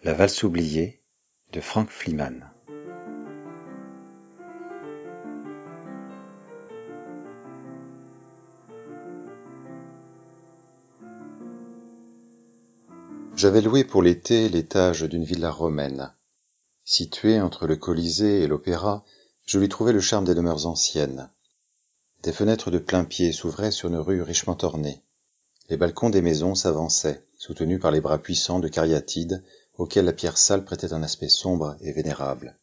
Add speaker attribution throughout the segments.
Speaker 1: La valse oubliée de Frank Fleeman. J'avais loué pour l'été l'étage d'une villa romaine. Située entre le Colisée et l'Opéra, je lui trouvais le charme des demeures anciennes. Des fenêtres de plain-pied s'ouvraient sur une rue richement ornée. Les balcons des maisons s'avançaient, soutenus par les bras puissants de cariatides auxquels la pierre sale prêtait un aspect sombre et vénérable.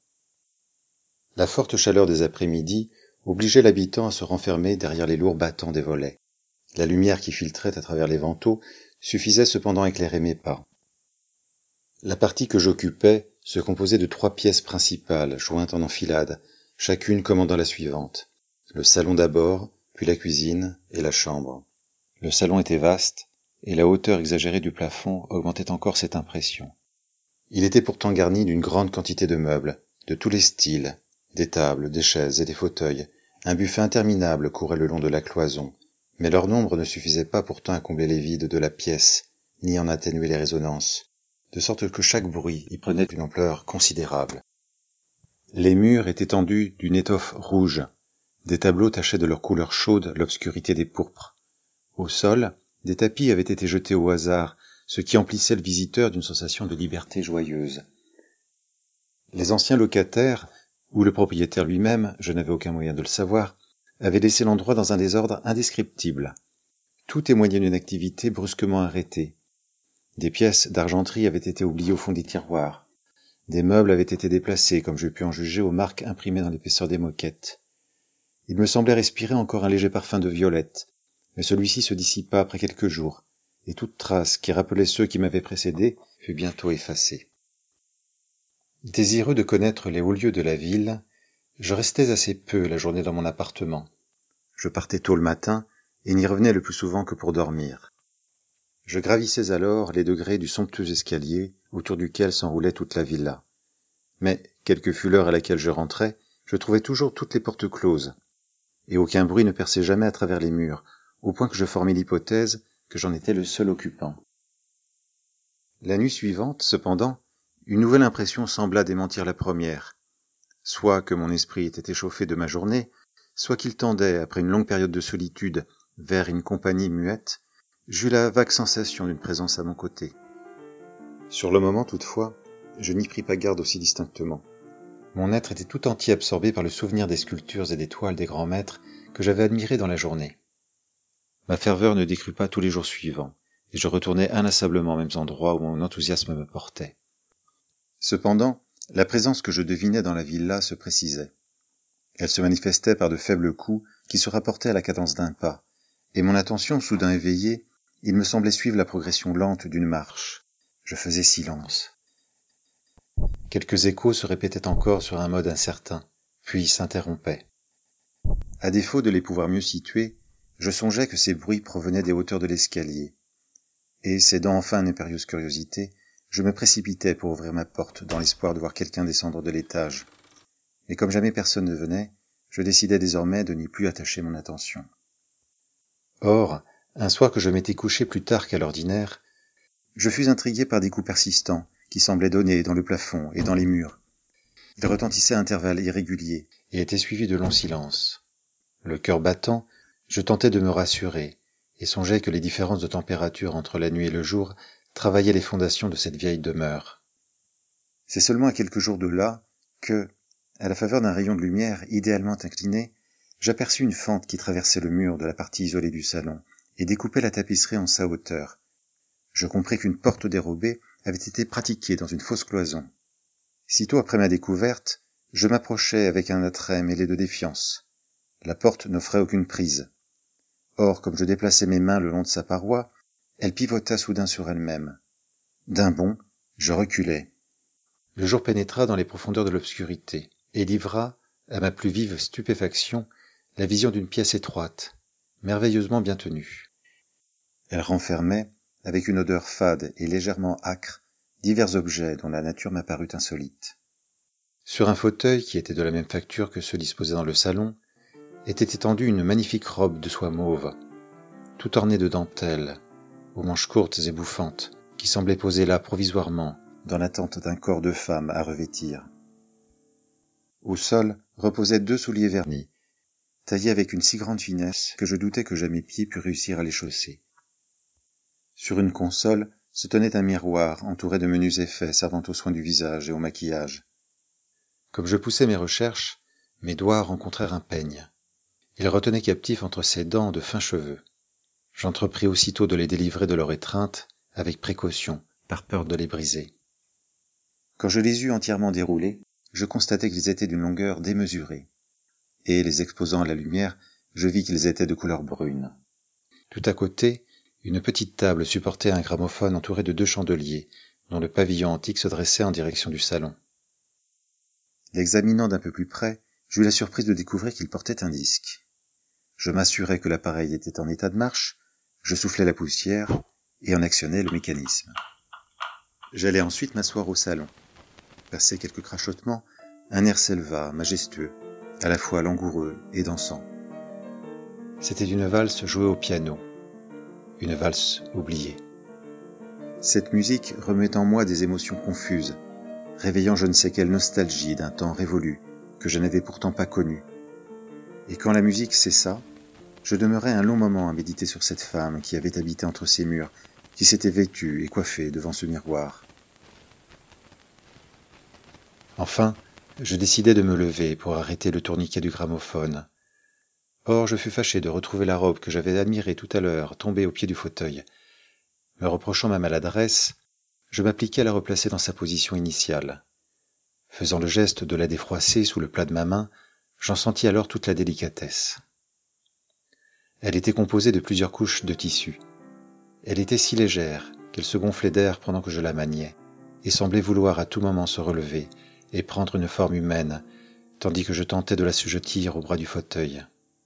Speaker 1: La forte chaleur des après-midi obligeait l'habitant à se renfermer derrière les lourds battants des volets. La lumière qui filtrait à travers les vantaux suffisait cependant à éclairer mes pas. La partie que j'occupais se composait de 3 pièces principales, jointes en enfilade, chacune commandant la suivante. Le salon d'abord, puis la cuisine et la chambre. Le salon était vaste, et la hauteur exagérée du plafond augmentait encore cette impression. Il était pourtant garni d'une grande quantité de meubles, de tous les styles, des tables, des chaises et des fauteuils. Un buffet interminable courait le long de la cloison, mais leur nombre ne suffisait pas pourtant à combler les vides de la pièce, ni en atténuer les résonances, de sorte que chaque bruit y prenait une ampleur considérable. Les murs étaient tendus d'une étoffe rouge. Des tableaux tachaient de leur couleur chaude l'obscurité des pourpres. Au sol, des tapis avaient été jetés au hasard, ce qui emplissait le visiteur d'une sensation de liberté joyeuse. Les anciens locataires, ou le propriétaire lui-même, je n'avais aucun moyen de le savoir, avaient laissé l'endroit dans un désordre indescriptible. Tout témoignait d'une activité brusquement arrêtée. Des pièces d'argenterie avaient été oubliées au fond des tiroirs. Des meubles avaient été déplacés, comme je pus en juger aux marques imprimées dans l'épaisseur des moquettes. Il me semblait respirer encore un léger parfum de violette, mais celui-ci se dissipa après quelques jours, et toute trace qui rappelait ceux qui m'avaient précédé fut bientôt effacée. Désireux de connaître les hauts lieux de la ville, je restais assez peu la journée dans mon appartement. Je partais tôt le matin et n'y revenais le plus souvent que pour dormir. Je gravissais alors les degrés du somptueux escalier autour duquel s'enroulait toute la villa. Mais, quelle que fût l'heure à laquelle je rentrais, je trouvais toujours toutes les portes closes, et aucun bruit ne perçait jamais à travers les murs, au point que je formai l'hypothèse que j'en étais le seul occupant. La nuit suivante, cependant, une nouvelle impression sembla démentir la première. Soit que mon esprit était échauffé de ma journée, soit qu'il tendait, après une longue période de solitude, vers une compagnie muette, j'eus la vague sensation d'une présence à mon côté. Sur le moment, toutefois, je n'y pris pas garde aussi distinctement. Mon être était tout entier absorbé par le souvenir des sculptures et des toiles des grands maîtres que j'avais admirés dans la journée. Ma ferveur ne décrut pas tous les jours suivants, et je retournais inlassablement aux mêmes endroits où mon enthousiasme me portait. Cependant, la présence que je devinais dans la villa se précisait. Elle se manifestait par de faibles coups qui se rapportaient à la cadence d'un pas, et mon attention soudain éveillée, il me semblait suivre la progression lente d'une marche. Je faisais silence. Quelques échos se répétaient encore sur un mode incertain, puis s'interrompaient. À défaut de les pouvoir mieux situer, je songeais que ces bruits provenaient des hauteurs de l'escalier, et, cédant enfin à une impérieuse curiosité, je me précipitais pour ouvrir ma porte dans l'espoir de voir quelqu'un descendre de l'étage. Mais comme jamais personne ne venait, je décidai désormais de n'y plus attacher mon attention. Or, un soir que je m'étais couché plus tard qu'à l'ordinaire, je fus intrigué par des coups persistants qui semblaient donner dans le plafond et dans les murs. Ils retentissaient à intervalles irréguliers et étaient suivis de longs silences. Le cœur battant, je tentais de me rassurer et songeais que les différences de température entre la nuit et le jour travaillaient les fondations de cette vieille demeure. C'est seulement à quelques jours de là que, à la faveur d'un rayon de lumière idéalement incliné, j'aperçus une fente qui traversait le mur de la partie isolée du salon et découpait la tapisserie en sa hauteur. Je compris qu'une porte dérobée avait été pratiquée dans une fausse cloison. Sitôt après ma découverte, je m'approchai avec un attrait mêlé de défiance. La porte n'offrait aucune prise. Or, comme je déplaçais mes mains le long de sa paroi, elle pivota soudain sur elle-même. D'un bond, je reculai. Le jour pénétra dans les profondeurs de l'obscurité et livra, à ma plus vive stupéfaction, la vision d'une pièce étroite, merveilleusement bien tenue. Elle renfermait, avec une odeur fade et légèrement âcre, divers objets dont la nature m'apparut insolite. Sur un fauteuil qui était de la même facture que ceux disposés dans le salon, était étendue une magnifique robe de soie mauve, tout ornée de dentelles, aux manches courtes et bouffantes, qui semblait poser là provisoirement, dans l'attente d'un corps de femme à revêtir. Au sol reposaient 2 souliers vernis, taillés avec une si grande finesse que je doutais que jamais pied pût réussir à les chausser. Sur une console se tenait un miroir entouré de menus effets servant aux soins du visage et au maquillage. Comme je poussais mes recherches, mes doigts rencontrèrent un peigne. Il retenait captif entre ses dents de fins cheveux. J'entrepris aussitôt de les délivrer de leur étreinte, avec précaution, par peur de les briser. Quand je les eus entièrement déroulés, je constatai qu'ils étaient d'une longueur démesurée, et, les exposant à la lumière, je vis qu'ils étaient de couleur brune. Tout à côté, une petite table supportait un gramophone entouré de 2 chandeliers, dont le pavillon antique se dressait en direction du salon. L'examinant d'un peu plus près, j'eus la surprise de découvrir qu'il portait un disque. Je m'assurai que l'appareil était en état de marche, je soufflai la poussière et en actionnai le mécanisme. J'allai ensuite m'asseoir au salon. Passé quelques crachotements, un air s'éleva, majestueux, à la fois langoureux et dansant. C'était une valse jouée au piano, une valse oubliée. Cette musique remuait en moi des émotions confuses, réveillant je ne sais quelle nostalgie d'un temps révolu que je n'avais pourtant pas connu. Et quand la musique cessa, je demeurai un long moment à méditer sur cette femme qui avait habité entre ces murs, qui s'était vêtue et coiffée devant ce miroir. Enfin, je décidai de me lever pour arrêter le tourniquet du gramophone. Or, je fus fâché de retrouver la robe que j'avais admirée tout à l'heure tombée au pied du fauteuil. Me reprochant ma maladresse, je m'appliquai à la replacer dans sa position initiale. Faisant le geste de la défroisser sous le plat de ma main, j'en sentis alors toute la délicatesse. Elle était composée de plusieurs couches de tissu. Elle était si légère qu'elle se gonflait d'air pendant que je la maniais, et semblait vouloir à tout moment se relever et prendre une forme humaine, tandis que je tentais de l'assujettir au bras du fauteuil.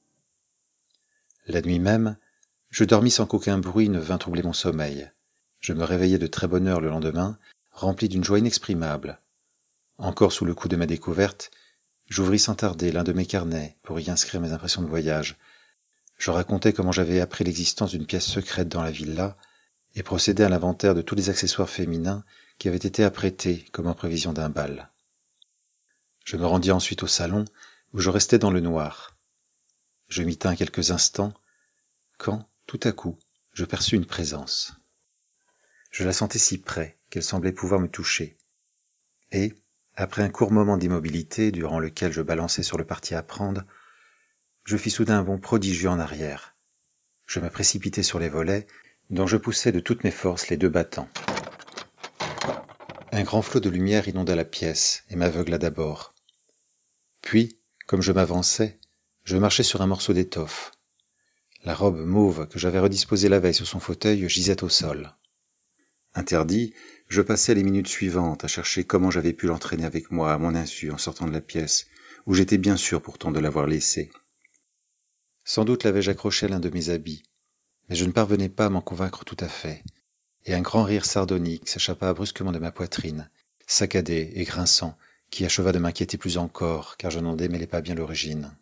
Speaker 1: La nuit même, je dormis sans qu'aucun bruit ne vînt troubler mon sommeil. Je me réveillai de très bonne heure le lendemain, rempli d'une joie inexprimable. Encore sous le coup de ma découverte, j'ouvris sans tarder l'un de mes carnets pour y inscrire mes impressions de voyage. Je racontai comment j'avais appris l'existence d'une pièce secrète dans la villa et procédai à l'inventaire de tous les accessoires féminins qui avaient été apprêtés comme en prévision d'un bal. Je me rendis ensuite au salon, où je restai dans le noir. Je m'y tins quelques instants, quand, tout à coup, je perçus une présence. Je la sentais si près qu'elle semblait pouvoir me toucher. Et, après un court moment d'immobilité durant lequel je balançais sur le parti à prendre, je fis soudain un bond prodigieux en arrière. Je me précipitai sur les volets, dont je poussai de toutes mes forces les 2 battants. Un grand flot de lumière inonda la pièce et m'aveugla d'abord. Puis, comme je m'avançais, je marchais sur un morceau d'étoffe. La robe mauve que j'avais redisposée la veille sur son fauteuil gisait au sol. Interdit, je passais les minutes suivantes à chercher comment j'avais pu l'entraîner avec moi à mon insu en sortant de la pièce, où j'étais bien sûr pourtant de l'avoir laissé. Sans doute l'avais-je accroché à l'un de mes habits, mais je ne parvenais pas à m'en convaincre tout à fait, et un grand rire sardonique s'échappa brusquement de ma poitrine, saccadé et grinçant, qui acheva de m'inquiéter plus encore, car je n'en démêlais pas bien l'origine.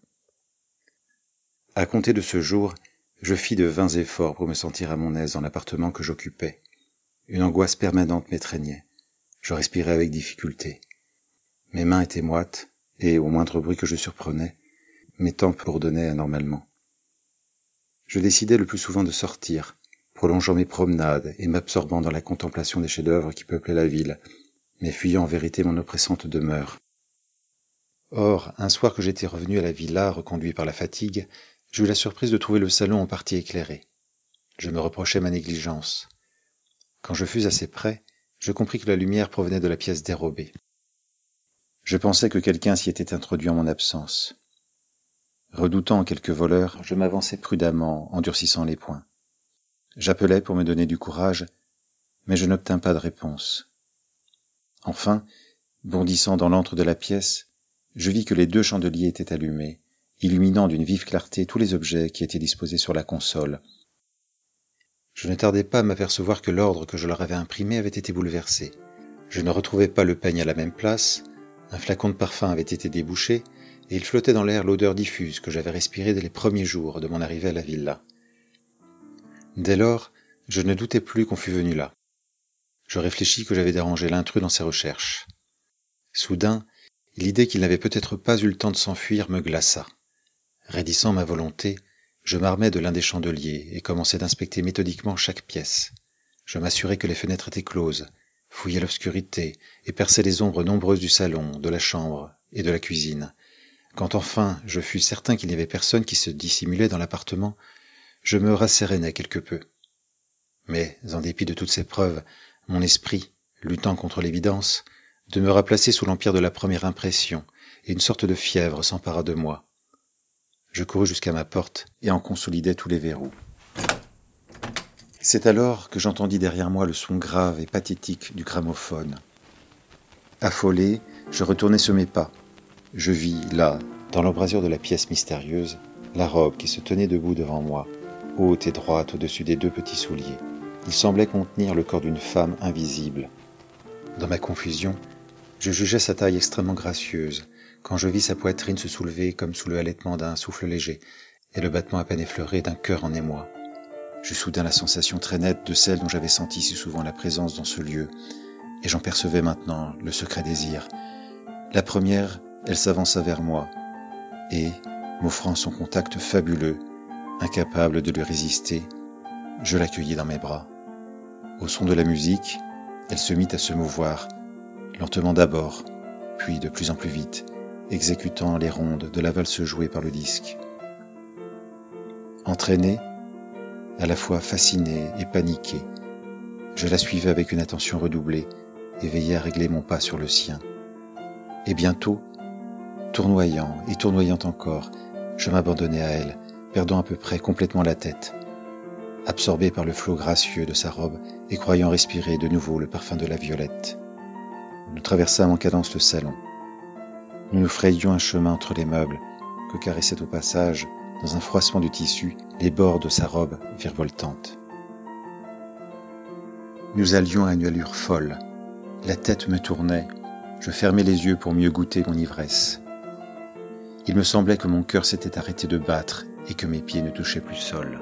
Speaker 1: À compter de ce jour, je fis de vains efforts pour me sentir à mon aise dans l'appartement que j'occupais. Une angoisse permanente m'étreignait. Je respirais avec difficulté. Mes mains étaient moites, et, au moindre bruit que je surprenais, mes tempes bourdonnaient anormalement. Je décidai le plus souvent de sortir, prolongeant mes promenades et m'absorbant dans la contemplation des chefs-d'œuvre qui peuplaient la ville, mais fuyant en vérité mon oppressante demeure. Or, un soir que j'étais revenu à la villa, reconduit par la fatigue, j'eus la surprise de trouver le salon en partie éclairé. Je me reprochais ma négligence. Quand je fus assez près, je compris que la lumière provenait de la pièce dérobée. Je pensais que quelqu'un s'y était introduit en mon absence. Redoutant quelques voleurs, je m'avançai prudemment, endurcissant les poings. J'appelai pour me donner du courage, mais je n'obtins pas de réponse. Enfin, bondissant dans l'antre de la pièce, je vis que les 2 chandeliers étaient allumés, illuminant d'une vive clarté tous les objets qui étaient disposés sur la console. Je ne tardai pas à m'apercevoir que l'ordre que je leur avais imprimé avait été bouleversé. Je ne retrouvais pas le peigne à la même place, un flacon de parfum avait été débouché, et il flottait dans l'air l'odeur diffuse que j'avais respirée dès les premiers jours de mon arrivée à la villa. Dès lors, je ne doutais plus qu'on fût venu là. Je réfléchis que j'avais dérangé l'intrus dans ses recherches. Soudain, l'idée qu'il n'avait peut-être pas eu le temps de s'enfuir me glaça. Raidissant ma volonté, je m'armai de l'un des chandeliers et commençai d'inspecter méthodiquement chaque pièce. Je m'assurai que les fenêtres étaient closes, fouillai l'obscurité et perçai les ombres nombreuses du salon, de la chambre et de la cuisine. Quand enfin je fus certain qu'il n'y avait personne qui se dissimulait dans l'appartement, je me rassérénai quelque peu. Mais, en dépit de toutes ces preuves, mon esprit, luttant contre l'évidence, demeura placé sous l'empire de la première impression, et une sorte de fièvre s'empara de moi. Je courus jusqu'à ma porte et en consolidai tous les verrous. C'est alors que j'entendis derrière moi le son grave et pathétique du gramophone. Affolé, je retournai sur mes pas. Je vis, là, dans l'embrasure de la pièce mystérieuse, la robe qui se tenait debout devant moi, haute et droite au-dessus des deux petits souliers. Il semblait contenir le corps d'une femme invisible. Dans ma confusion, je jugeais sa taille extrêmement gracieuse, quand je vis sa poitrine se soulever comme sous le halètement d'un souffle léger, et le battement à peine effleuré d'un cœur en émoi. J'eus soudain la sensation très nette de celle dont j'avais senti si souvent la présence dans ce lieu, et j'en percevais maintenant le secret désir. La première, elle s'avança vers moi, et, m'offrant son contact fabuleux, incapable de lui résister, je l'accueillis dans mes bras. Au son de la musique, elle se mit à se mouvoir, lentement d'abord, puis de plus en plus vite, exécutant les rondes de la valse jouée par le disque. Entraîné, à la fois fasciné et paniqué, je la suivais avec une attention redoublée et veillais à régler mon pas sur le sien. Et bientôt, tournoyant et tournoyant encore, je m'abandonnai à elle, perdant à peu près complètement la tête, absorbé par le flot gracieux de sa robe et croyant respirer de nouveau le parfum de la violette. Nous traversâmes en cadence le salon. Nous nous frayions un chemin entre les meubles que caressaient au passage, dans un froissement de tissu, les bords de sa robe virevoltante. Nous allions à une allure folle. La tête me tournait. Je fermais les yeux pour mieux goûter mon ivresse. Il me semblait que mon cœur s'était arrêté de battre et que mes pieds ne touchaient plus sol.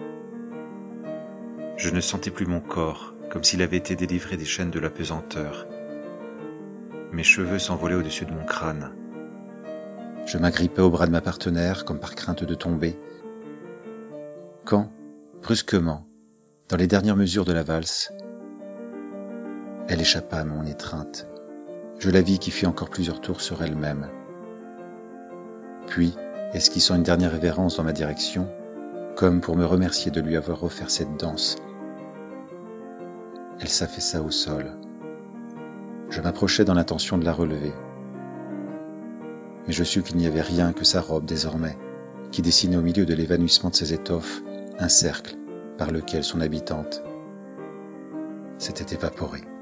Speaker 1: Je ne sentais plus mon corps, comme s'il avait été délivré des chaînes de la pesanteur. Mes cheveux s'envolaient au-dessus de mon crâne. Je m'agrippais au bras de ma partenaire, comme par crainte de tomber, quand, brusquement, dans les dernières mesures de la valse, elle échappa à mon étreinte. Je la vis qui fit encore plusieurs tours sur elle-même. Puis, esquissant une dernière révérence dans ma direction, comme pour me remercier de lui avoir offert cette danse, elle s'affaissa au sol. Je m'approchai dans l'intention de la relever. Mais je sus qu'il n'y avait rien que sa robe désormais, qui dessinait au milieu de l'évanouissement de ses étoffes un cercle par lequel son habitante s'était évaporée.